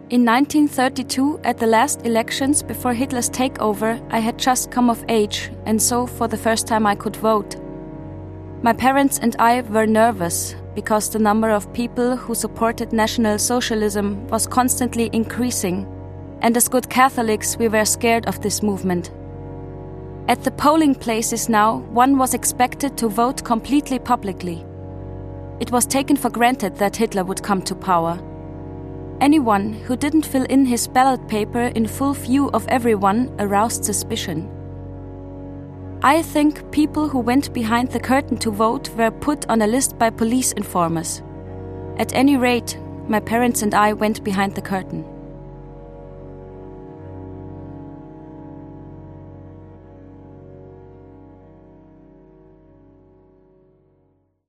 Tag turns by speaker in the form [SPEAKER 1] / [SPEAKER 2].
[SPEAKER 1] In 1932, at the last elections before Hitler's takeover, I had just come of age, and so for the first time I could vote. My parents and I were nervous, because the number of people who supported National Socialism was constantly increasing, and as good Catholics we were scared of this movement. At the polling places now, one was expected to vote completely publicly. It was taken for granted that Hitler would come to power. Anyone who didn't fill in his ballot paper in full view of everyone aroused suspicion. I think people who went behind the curtain to vote were put on a list by police informers. At any rate, my parents and I went behind the curtain.